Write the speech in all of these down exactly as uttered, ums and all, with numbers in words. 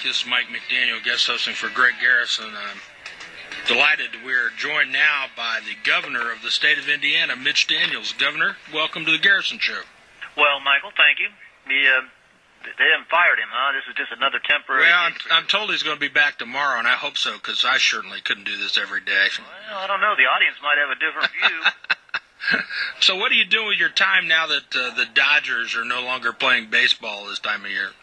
back. This is Mike McDaniel, guest hosting for Greg Garrison. I'm delighted we're joined now by the governor of the state of Indiana, Mitch Daniels. Governor, welcome to the Garrison Show. Well, Michael, thank you. The, uh, they haven't fired him, huh? This is just another temporary... Well, I'm, I'm told he's going to be back tomorrow, and I hope so, because I certainly couldn't do this every day. Well, I don't know. The audience might have a different view. So what are you doing with your time now that uh, the Dodgers are no longer playing baseball this time of year?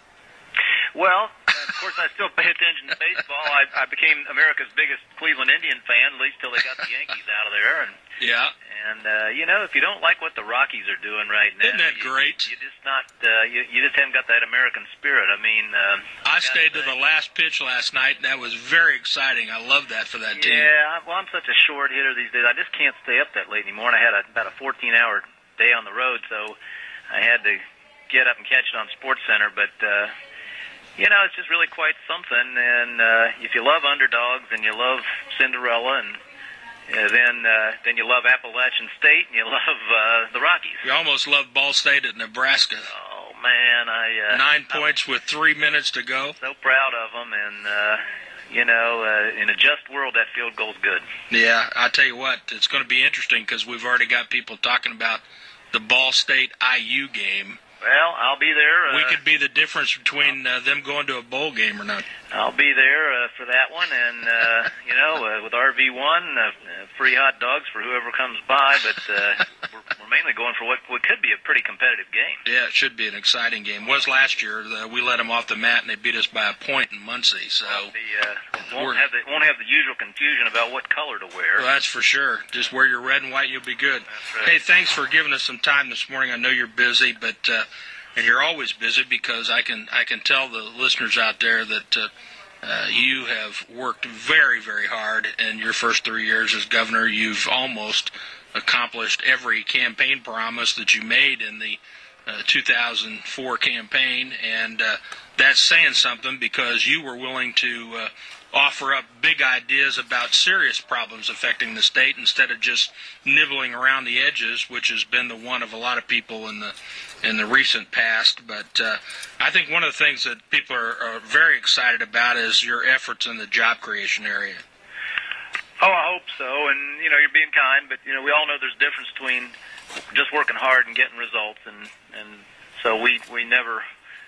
Well, of course, I still pay attention to baseball. I, I became America's biggest Cleveland Indian fan, at least till they got the Yankees out of there. And, yeah. And, uh, you know, if you don't like what the Rockies are doing right now... Isn't that you, great? You, you just not, uh, you, you just haven't got that American spirit. I mean... Uh, I stayed to the last pitch last night, and that was very exciting. I love that for that team. Yeah, well, I'm such a short hitter these days. I just can't stay up that late anymore. And I had a, about a fourteen-hour day on the road, so I had to get up and catch it on SportsCenter, but... Uh, You know, it's just really quite something, and uh, if you love underdogs and you love Cinderella, and uh, then uh, then you love Appalachian State and you love uh, the Rockies. You almost love Ball State at Nebraska. Oh man, I uh, nine I'm points with three minutes to go. So proud of them, and uh, you know, uh, in a just world, that field goal's good. Yeah, I tell you what, it's going to be interesting because we've already got people talking about the Ball State I U game. Well, I'll be there. Uh, we could be the difference between uh, them going to a bowl game or not. I'll be there uh, for that one, and, uh, you know, uh, with R V one, uh, free hot dogs for whoever comes by, but uh, we're, we're mainly going for what, what could be a pretty competitive game. Yeah, it should be an exciting game. It was last year. The, we let them off the mat, and they beat us by a point in Muncie. So well, the, uh, won't, have the, won't have the usual confusion about what color to wear. Well, that's for sure. Just wear your red and white, you'll be good. That's right. Hey, thanks for giving us some time this morning. I know you're busy, but... Uh, And you're always busy because I can I can tell the listeners out there that uh, uh, you have worked very, very hard in your first three years as governor. You've almost accomplished every campaign promise that you made in the uh, two thousand four campaign, and uh, that's saying something because you were willing to uh, offer up big ideas about serious problems affecting the state instead of just nibbling around the edges, which has been the one of a lot of people in the in the recent past. But uh, I think one of the things that people are, are very excited about is your efforts in the job creation area. Oh, I hope so. And, you know, you're being kind, but, you know, we all know there's a difference between just working hard and getting results. And, and so we, we never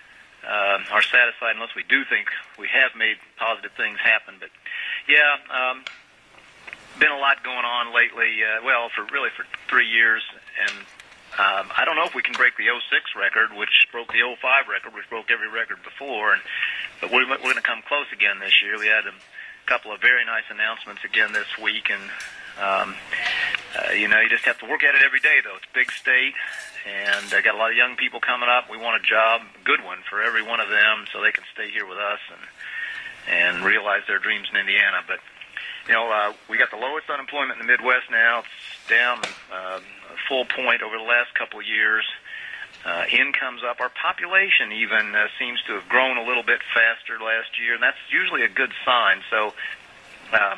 uh, are satisfied unless we do think we have made positive things happen. But, yeah, um, been a lot going on lately, uh, well, for really for three years. And Um, I don't know if we can break the oh six record, which broke the oh five record, which broke every record before. And, but we're, we're going to come close again this year. We had a couple of very nice announcements again this week. And, um, uh, you know, you just have to work at it every day, though. It's a big state, and I got a lot of young people coming up. We want a job, a good one for every one of them so they can stay here with us and, and realize their dreams in Indiana. But, you know, uh, we got the lowest unemployment in the Midwest now. It's down uh, a full point over the last couple of years. Uh, income's up. Our population even uh, seems to have grown a little bit faster last year, and that's usually a good sign. So, um,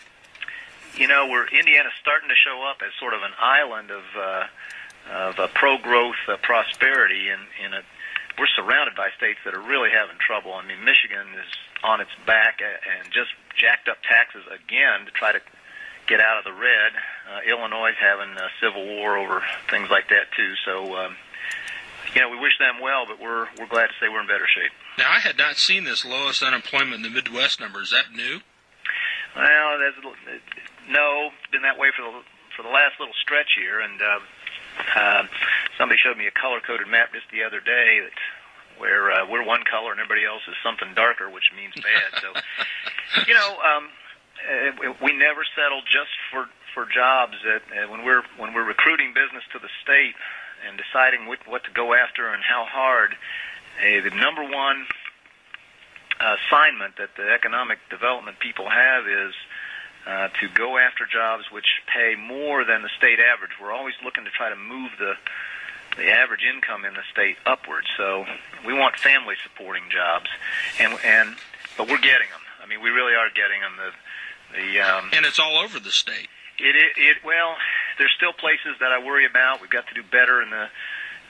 you know, we're Indiana's starting to show up as sort of an island of uh, of uh, pro-growth uh, prosperity, and in a we're surrounded by states that are really having trouble. I mean, Michigan is on its back and just jacked up taxes again to try to get out of the red. Uh, Illinois is having a civil war over things like that too. So, um, you know, we wish them well, but we're we're glad to say we're in better shape. Now, I had not seen this lowest unemployment in the Midwest number. Is that new? Well, there's, no, it's been that way for the for the last little stretch here, and uh, uh, somebody showed me a color-coded map just the other day that where uh, we're one color and everybody else is something darker, which means bad. So, you know, um, uh, we never settle just for for jobs. That uh, when we're when we're recruiting business to the state and deciding what, what to go after and how hard, uh, the number one uh, assignment that the economic development people have is uh, to go after jobs which pay more than the state average. We're always looking to try to move the the average income in the state upward. So we want family supporting jobs, and and but we're getting them. I mean, we really are getting them. The the um, and it's all over the state. It, it it well, there's still places that I worry about. We've got to do better in the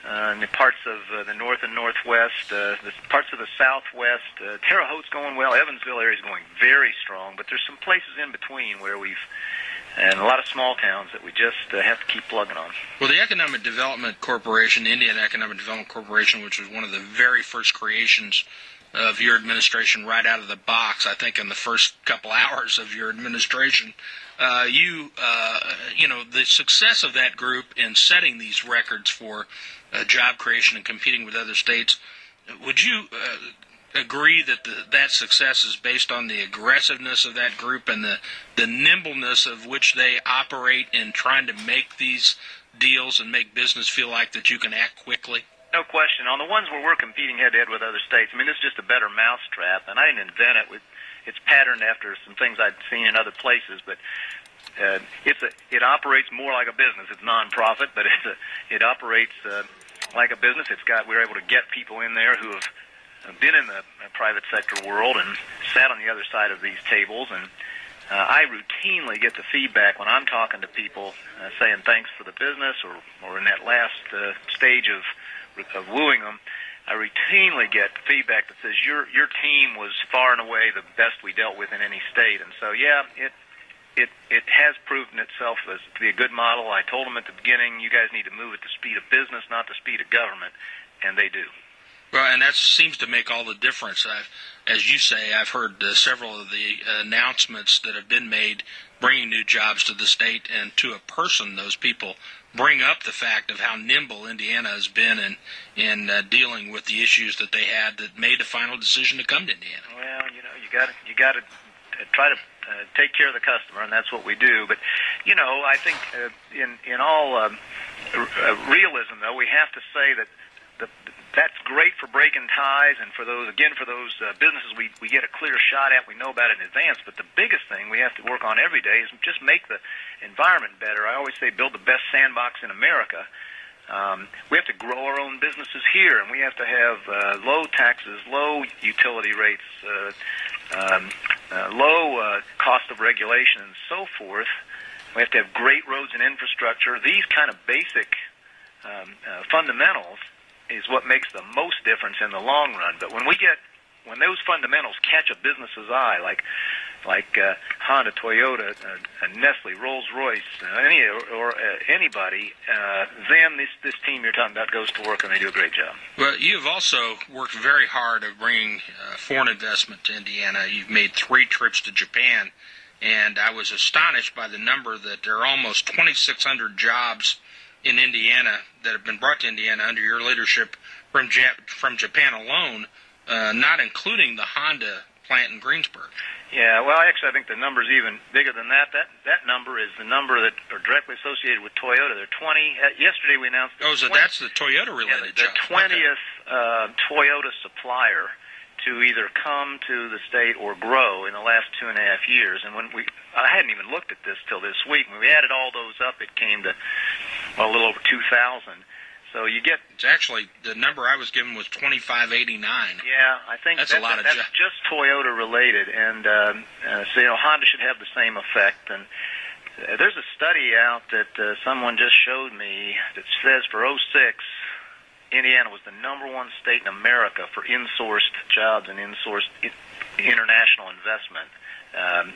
uh, in the parts of uh, the north and northwest, uh, the parts of the southwest. Uh, Terre Haute's going well. Evansville area is going very strong, but there's some places in between where we've, and a lot of small towns that we just uh, have to keep plugging on. Well, the Economic Development Corporation, the Indiana Economic Development Corporation, which was one of the very first creations of your administration right out of the box, I think in the first couple hours of your administration, uh, you, uh, you know, the success of that group in setting these records for uh, job creation and competing with other states, would you uh, agree that the, that success is based on the aggressiveness of that group and the, the nimbleness of which they operate in trying to make these deals and make business feel like that you can act quickly? No question. On the ones where we're competing head-to-head with other states, I mean, this is just a better mousetrap, and I didn't invent it. With, it's patterned after some things I'd seen in other places, but uh, it's a, it operates more like a business. It's non-profit, but it's a, it operates uh, like a business. It's got we're able to get people in there who have been in the private sector world and sat on the other side of these tables, and uh, I routinely get the feedback when I'm talking to people uh, saying thanks for the business, or, or in that last uh, stage of of wooing them, I routinely get feedback that says your your team was far and away the best we dealt with in any state. And so, yeah, it it it has proven itself as to be a good model. I told them at the beginning, you guys need to move at the speed of business, not the speed of government, and they do. Well, and that seems to make all the difference. I've, as you say, I've heard uh, several of the announcements that have been made bringing new jobs to the state, and to a person, those people bring up the fact of how nimble Indiana has been in in uh, dealing with the issues that they had that made the final decision to come to Indiana. Well, you know, you got to you got to try to uh, take care of the customer, and that's what we do. But you know, I think uh, in in all um, uh, realism, though, we have to say that the, that's great for breaking ties, and for those again for those uh, businesses we we get a clear shot at. We know about it in advance. But the biggest thing we have to work on every day is just make the environment better. I always say build the best sandbox in America. Um, we have to grow our own businesses here, and we have to have uh, low taxes, low utility rates, uh, um, uh, low uh, cost of regulation, and so forth. We have to have great roads and infrastructure. These kind of basic um, uh, fundamentals is what makes the most difference in the long run. But when we get, when those fundamentals catch a business's eye, like like uh, Honda, Toyota, uh, Nestle, Rolls-Royce, uh, any or, or uh, anybody, uh, then this this team you're talking about goes to work and they do a great job. Well, you've also worked very hard at bringing uh, foreign investment to Indiana. You've made three trips to Japan, and I was astonished by the number that there are almost twenty-six hundred jobs in Indiana that have been brought to Indiana under your leadership from Jap- from Japan alone, uh, not including the Honda plant in Greensburg. Yeah, well, actually, I think the number is even bigger than that. That that number is the number that are directly associated with Toyota. There are twenty. Uh, yesterday we announced. Oh, so twenty, that's the Toyota-related yeah, the, job. The twentieth okay. uh, Toyota supplier to either come to the state or grow in the last two and a half years. And when we, I hadn't even looked at this till this week. When we added all those up, it came to well, a little over two thousand. So you get. It's actually the number I was given was twenty-five eighty-nine. Yeah, I think that's, that's a lot a, of. That's ju- just Toyota related, and um, uh, so you know Honda should have the same effect. And uh, there's a study out that uh, someone just showed me that says for oh six, Indiana was the number one state in America for insourced jobs and insourced international investment. Um,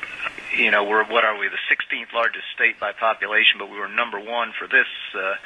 you know, we're what are we? The sixteenth largest state by population, but we were number one for this. Uh,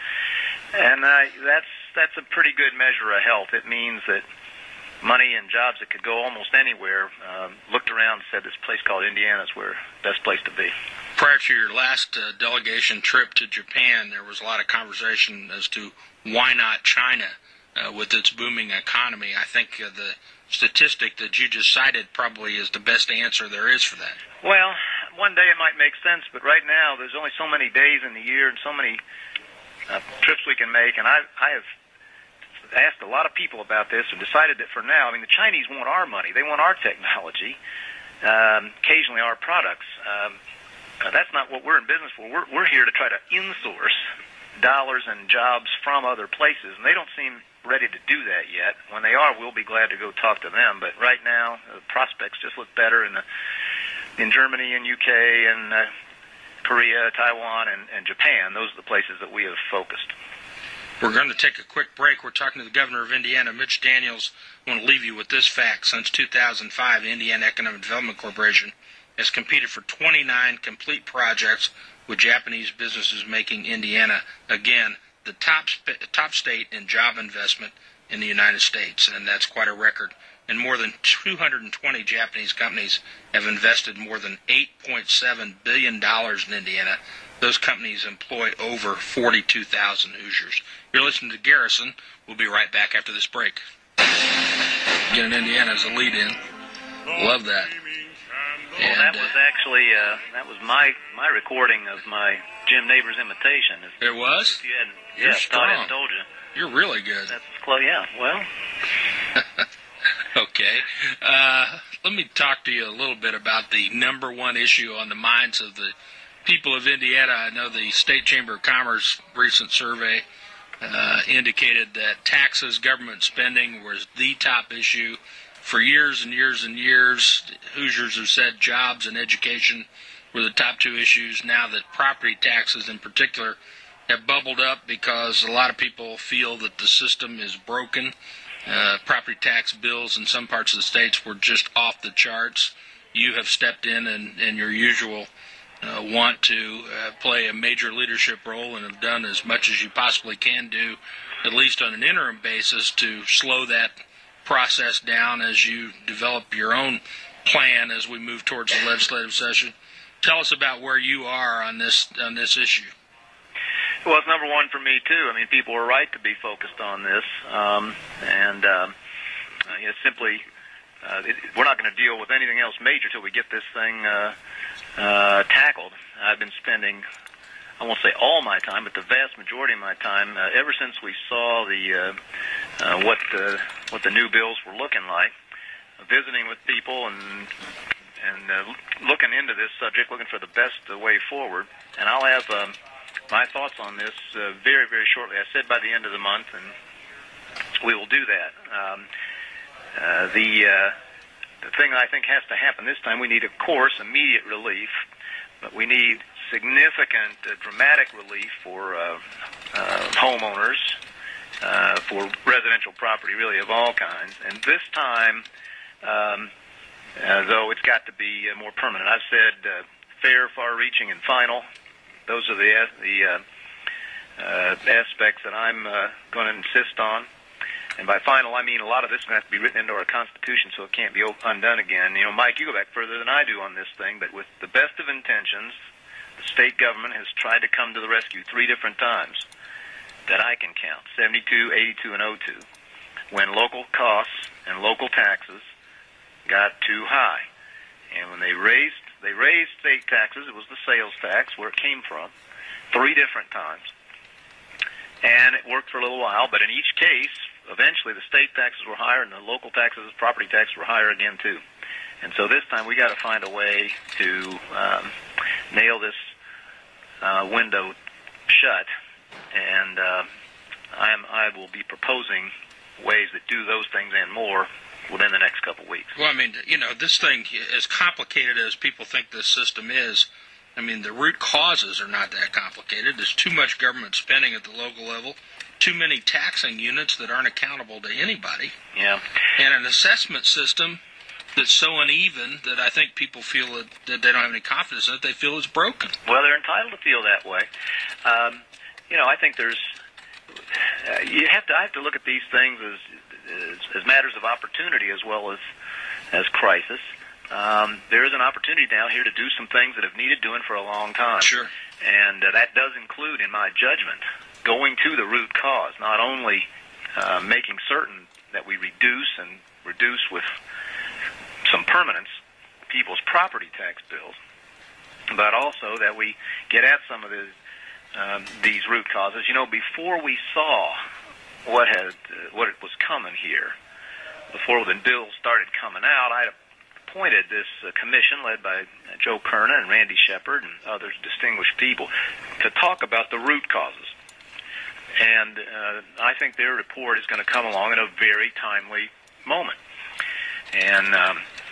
And uh, that's that's a pretty good measure of health. It means that money and jobs that could go almost anywhere um, looked around and said this place called Indiana is where the best place to be. Prior to your last uh, delegation trip to Japan, there was a lot of conversation as to why not China uh, with its booming economy. I think uh, the statistic that you just cited probably is the best answer there is for that. Well, one day it might make sense, but right now there's only so many days in the year and so many Uh, trips we can make, and I, I have asked a lot of people about this and decided that for now, I mean, the Chinese want our money. They want our technology, um, occasionally our products. Um, uh, that's not what we're in business for. We're, we're here to try to insource dollars and jobs from other places, and they don't seem ready to do that yet. When they are, we'll be glad to go talk to them, but right now, the prospects just look better in, the, in Germany and U K and uh, Korea, Taiwan, and, and Japan. Those are the places that we have focused. We're going to take a quick break. We're talking to the governor of Indiana, Mitch Daniels. I want to leave you with this fact. Since two thousand five, the Indiana Economic Development Corporation has competed for twenty-nine complete projects with Japanese businesses, making Indiana, again, the top top state in job investment in the United States, and that's quite a record. And more than two hundred twenty Japanese companies have invested more than eight point seven billion dollars in Indiana. Those companies employ over forty-two thousand Hoosiers. You're listening to Garrison. We'll be right back after this break. Getting Indiana as a lead-in. Love that. Well, And, that was uh, actually uh, that was my my recording of my Jim Neighbors imitation. If, it was? if you hadn't, You're yeah, strong. thought I hadn't told you. You're really good. That's close. Yeah. Well. Okay. Uh, let me talk to you a little bit about the number one issue on the minds of the people of Indiana. I know the State Chamber of Commerce recent survey uh, indicated that taxes, government spending was the top issue. For years and years and years, Hoosiers have said jobs and education were the top two issues. Now that property taxes in particular have bubbled up because a lot of people feel that the system is broken. Uh, property tax bills in some parts of the states were just off the charts. You have stepped in and, and your usual uh, want to uh, play a major leadership role and have done as much as you possibly can do, at least on an interim basis, to slow that process down as you develop your own plan as we move towards the legislative session. Tell us about where you are on this on this issue. Well, it's number one for me too. I mean, people are right to be focused on this, um, and um, uh, you know, simply uh, it, we're not going to deal with anything else major till we get this thing uh, uh, tackled. I've been spending, I won't say all my time, but the vast majority of my time uh, ever since we saw the uh, uh, what the what the new bills were looking like, uh, visiting with people and and uh, looking into this subject, looking for the best uh, way forward. And I'll have um, my thoughts on this uh, very, very shortly. I said by the end of the month, and we will do that. Um, uh, the uh, the thing I think has to happen this time, we need, of course, immediate relief, but we need significant, uh, dramatic relief for uh, uh, homeowners, uh, for residential property, really, of all kinds. And this time, um, uh, though, it's got to be uh, more permanent. I've said uh, fair, far-reaching, and final. Those are the the uh, uh, aspects that I'm uh, going to insist on. And by final, I mean a lot of this is going to have to be written into our Constitution so it can't be undone again. You know, Mike, you go back further than I do on this thing, but with the best of intentions, the state government has tried to come to the rescue three different times that I can count, seventy-two, eighty-two, and oh two, when local costs and local taxes got too high. And when they raised they raised state taxes, it was the sales tax where it came from, three different times. And it worked for a little while, but in each case, eventually the state taxes were higher and the local taxes, property taxes were higher again too. And so this time we got to find a way to um, nail this uh, window shut, and uh, I am I will be proposing ways that do those things and more within the next couple of weeks. Well, I mean, you know, this thing, as complicated as people think this system is, I mean, the root causes are not that complicated. There's too much government spending at the local level, too many taxing units that aren't accountable to anybody, yeah, and an assessment system that's so uneven that I think people feel that, that they don't have any confidence in it. They feel it's broken. Well, they're entitled to feel that way. Um, you know, I think there's uh, you have to I have to look at these things as As, as matters of opportunity as well as as crisis. Um, there is an opportunity down here to do some things that have needed doing for a long time. Sure. And uh, that does include, in my judgment, going to the root cause, not only uh, making certain that we reduce and reduce with some permanence people's property tax bills, but also that we get at some of the, um, these root causes. You know, before we saw what had uh, what it was coming here, before the bills started coming out, I appointed this uh, commission led by uh, Joe Kerna and Randy Shepard and other distinguished people to talk about the root causes. And uh, I think their report is going to come along at a very timely moment. And um,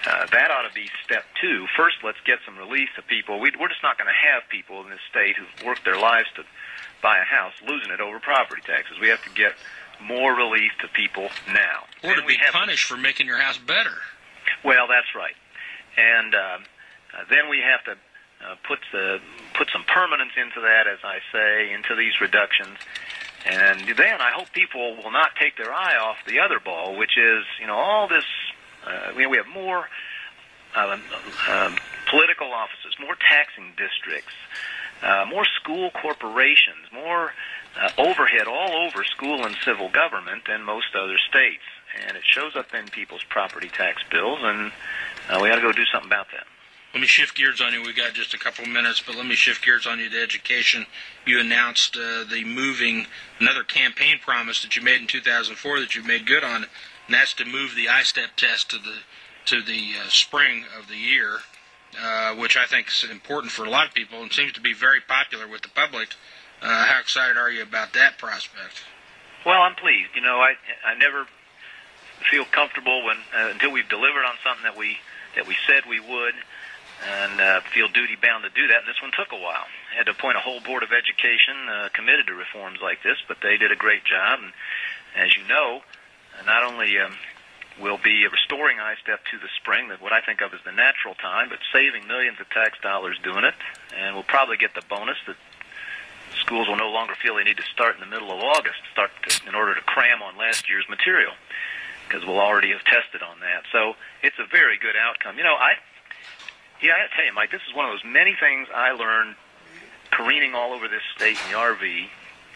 uh, that ought to be step two. First, let's get some relief to people. We, we're just not going to have people in this state who've worked their lives to buy a house losing it over property taxes. We have to get more relief to people now. Or to be punished for making your house better. Well, that's right. And uh, uh, then we have to uh, put the put some permanence into that, as I say, into these reductions. And then I hope people will not take their eye off the other ball, which is, you know, all this, uh, we, we have more uh, uh, political offices, more taxing districts, uh, more school corporations, more uh, overhead all over school and civil government than most other states. And it shows up in people's property tax bills, and uh, we got to go do something about that. Let me shift gears on you. We got just a couple of minutes, but let me shift gears on you to education. You announced uh, the moving, another campaign promise that you made in two thousand four that you made good on, and that's to move the I STEP test to the to the uh, spring of the year, uh, which I think is important for a lot of people and seems to be very popular with the public. Uh, how excited are you about that prospect? Well, I'm pleased. You know, I I never feel comfortable when uh, until we've delivered on something that we that we said we would. And uh, feel duty-bound to do that. And this one took a while. I had to appoint a whole board of education uh, committed to reforms like this, but they did a great job. And as you know, uh, not only um, will be restoring I STEP to the spring, that what I think of as the natural time, but saving millions of tax dollars doing it. And we'll probably get the bonus that schools will no longer feel they need to start in the middle of August start to, in order to cram on last year's material, because we'll already have tested on that. So it's a very good outcome. You know, I... Yeah, I got to tell you, Mike, this is one of those many things I learned careening all over this state in the R V.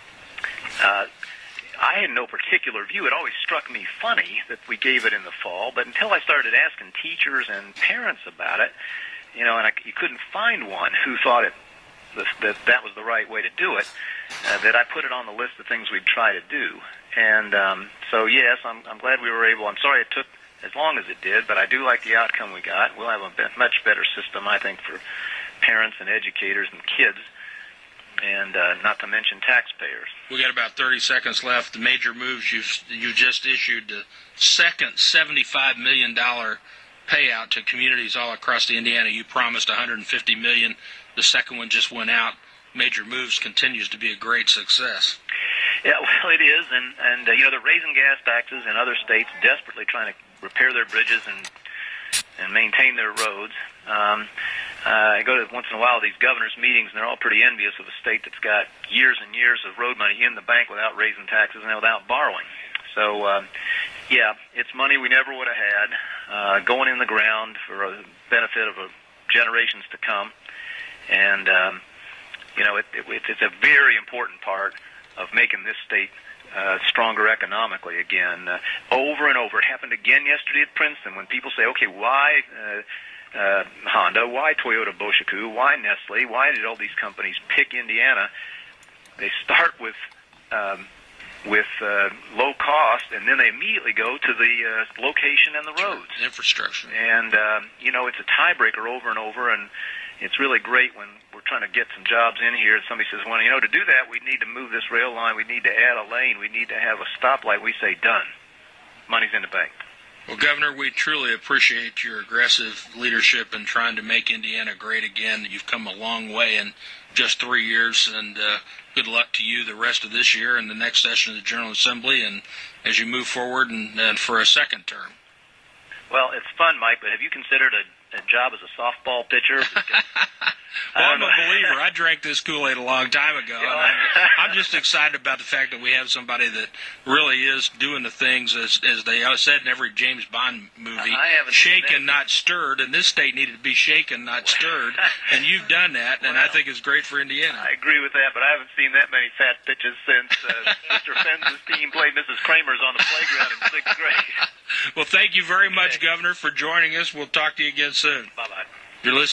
Uh, I had no particular view. It always struck me funny that we gave it in the fall, but until I started asking teachers and parents about it, you know, and I, you couldn't find one who thought it that that was the right way to do it, uh, that I put it on the list of things we'd try to do. And um, so, yes, I'm, I'm glad we were able. I'm sorry it took as long as it did, but I do like the outcome we got. We'll have a bit, much better system, I think, for parents and educators and kids, and uh, not to mention taxpayers. We got about thirty seconds left. The major moves you've, you just issued, the second seventy-five million dollars payout to communities all across the Indiana. You promised one hundred fifty million dollars. The second one just went out. Major Moves continues to be a great success. Yeah, well, it is, and, and uh, you know, they're raising gas taxes in other states, desperately trying to repair their bridges and and maintain their roads. Um, uh, I go to once in a while these governors' meetings, and they're all pretty envious of a state that's got years and years of road money in the bank without raising taxes and without borrowing. So, uh, yeah, it's money we never would have had, uh, going in the ground for the benefit of uh, generations to come. And, um, you know, it, it, it's a very important part of making this state Uh, stronger economically again. Uh, over and over. It happened again yesterday at Princeton when people say, okay, why uh, uh, Honda, why Toyota Boshiku, why Nestle, why did all these companies pick Indiana? They start with um, with uh, low cost, and then they immediately go to the uh, location and the roads. Sure. Infrastructure. And, uh, you know, it's a tiebreaker over and over, and it's really great when we're trying to get some jobs in here and somebody says, well, you know, to do that, we need to move this rail line, we need to add a lane, we need to have a stoplight. We say, done. Money's in the bank. Well, Governor, we truly appreciate your aggressive leadership in trying to make Indiana great again. You've come a long way in just three years, and uh, good luck to you the rest of this year and the next session of the General Assembly and as you move forward and, and for a second term. Well, it's fun, Mike, but have you considered a a job as a softball pitcher? Well, I'm a believer. I drank this Kool-Aid a long time ago. And I'm, I'm just excited about the fact that we have somebody that really is doing the things, as, as they said in every James Bond movie, shaken, not stirred. And this state needed to be shaken, not stirred. And you've done that, and well, I think it's great for Indiana. I agree with that, but I haven't seen that many fat pitches since uh, Mister Fenz's team played Missus Kramer's on the playground in sixth grade. Well, thank you very much, okay. Governor, for joining us. We'll talk to you again soon. Bye-bye. You're listening.